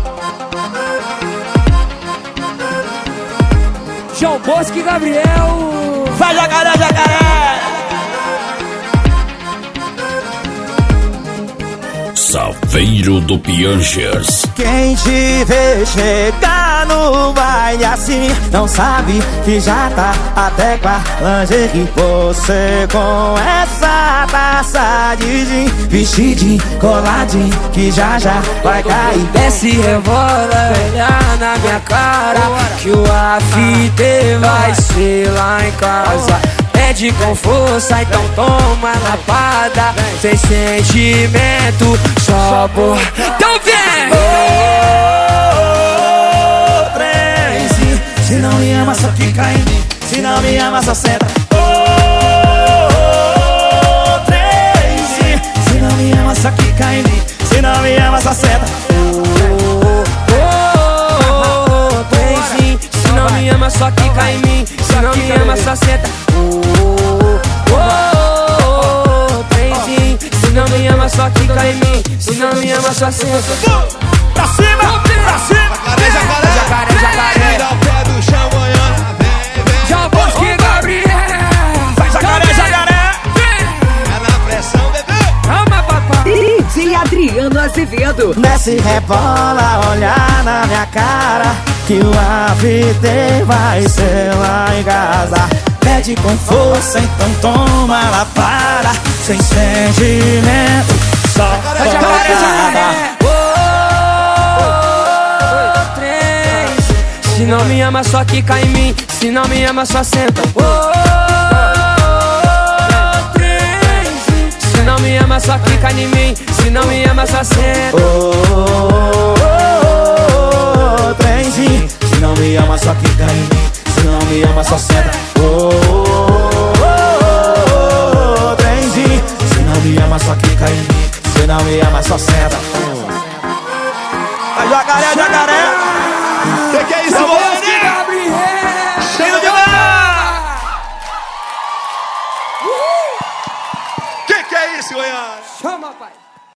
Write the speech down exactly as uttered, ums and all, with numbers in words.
João Bosco e Gabriel. Vai, jacaré, jacaré! Saveiro do Piangers. Quem te vê chegar no baile assim não sabe que já tá até com a lingerie. Você com essa taça de gin, vestidinho, coladinho, que já já vai cair. Desce, rebola, olhar na minha cara, que o after vai ser lá em casa. Pede com força, então toma lapada, sem sentimento, só por... Então vem! Oh, trem, se não me ama só fica em mim, se não me ama só senta. Oh, trem, se não me ama só fica em mim, se não me ama só senta. Oh, trem, se não me ama só fica em mim, se não me ama só senta. Se não me ama, só fica em mim. Se não me ama, só senta. Pra cima, pra cima. Jacaré, jacaré, jacaré, jacaré. Tira o pé do chão, Goiânia. Vem, vem. João Bosco e Gabriel. Vai, jacaré, jacaré. É na pressão, bebê. Calma, papai. D J Adriano Azevedo. Desce, rebola, olhar na minha cara, que o after vai ser lá em casa. Pede com força, então toma lá para, sem sentimento, só Jacaré, jacaré. Oh, três. Se não me ama, só quica em mim. Se não me ama, só senta. Oh, três. Se não me ama, só quica em mim. Se não me ama, só senta. Oh, oh, oh, trenzinho. Se não me ama, só quica em mim. Se não me ama, só senta. Oh, oh, oh, oh, trenzinho. Se não me ama, só quica em mim. Se não me ama, só senta. Vai, jacaré, jacaré. Que que é isso, Goiânia? Cheio de lá. Que que é isso, Goiânia? Chama, pai.